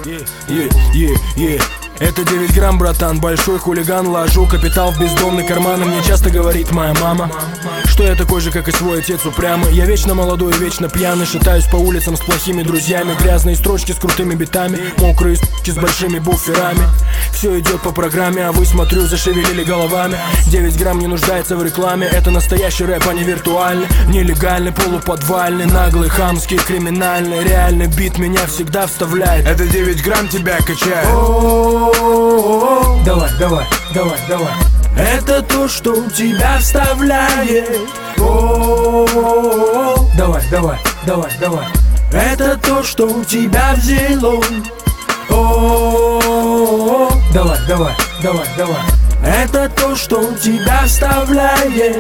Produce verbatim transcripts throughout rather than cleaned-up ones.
е, е, е. Это девять грамм, братан, большой хулиган. Ложу капитал в бездомный карман. И мне часто говорит моя мама, что я такой же, как и свой отец, упрямый. Я вечно молодой и вечно пьяный. Шатаюсь по улицам с плохими друзьями. Грязные строчки с крутыми битами. Мокрые с***ки с большими буферами. Все идет по программе, а вы, смотрю, зашевелили головами. девять грамм не нуждается в рекламе. Это настоящий рэп, а не виртуальный. Нелегальный, полуподвальный, наглый, хамский, криминальный. Реальный бит меня всегда вставляет. Это девять грамм тебя качает. Давай, давай, давай, давай. Это то, что у тебя вставляет. Давай, давай, давай, давай. Это то, что у тебя взяло. Давай, давай, давай, давай. Это то, что у тебя вставляет.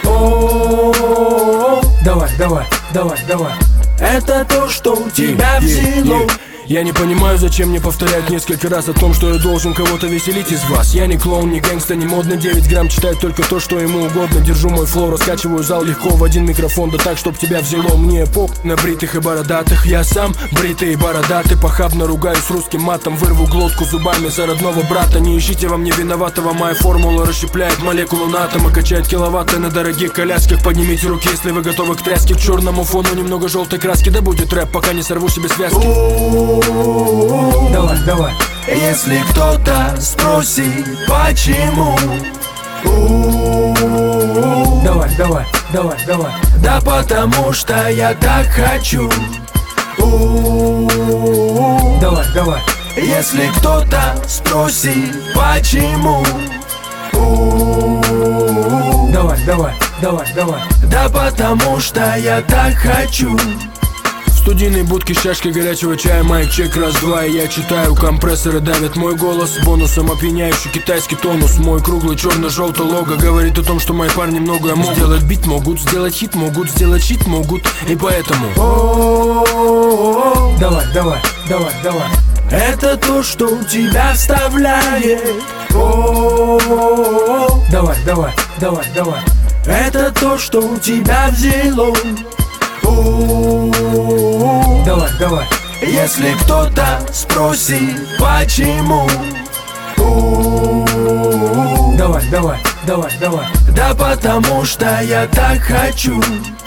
Давай, давай, давай, давай. Это то, что у тебя взяло. Я не понимаю, зачем мне повторять несколько раз о том, что я должен кого-то веселить из вас. Я не клоун, не гэнгста, не модный. Девять грамм читает только то, что ему угодно. Держу мой флоу, раскачиваю зал легко в один микрофон. Да так, чтоб тебя взяло. Мне поп на бритых и бородатых. Я сам бритый и бородатый. Похабно ругаюсь русским матом. Вырву глотку зубами за родного брата. Не ищите во мне виноватого. Моя формула расщепляет молекулу на атомы. Качает киловатты на дорогих колясках. Поднимите руки, если вы готовы к тряске. К черному фону немного желтой краски. Да будет рэп, пока не сорву себе связки. Давай, давай. Если кто-то спросит, почему, давай, давай, давай, давай. Да потому что я так хочу. Давай, давай. Если кто-то спросит, почему, давай, давай, давай, давай. Да потому что я так хочу. В студийной будке с чашкой горячего чая. Майк чек, раз-два, и я читаю. Компрессоры давят мой голос. Бонусом опьяняющий китайский тонус. Мой круглый черно-желтый лого говорит о том, что мои парни многое могут. Сделать бит могут, сделать хит могут, сделать щит могут. И поэтому давай, давай, давай, давай. Это то, что у тебя вставляет. Давай, давай, давай, давай. Это то, что у тебя взяло. Давай, давай. Если кто-то спросит, почему, давай, давай, давай, давай. Да потому что я так хочу.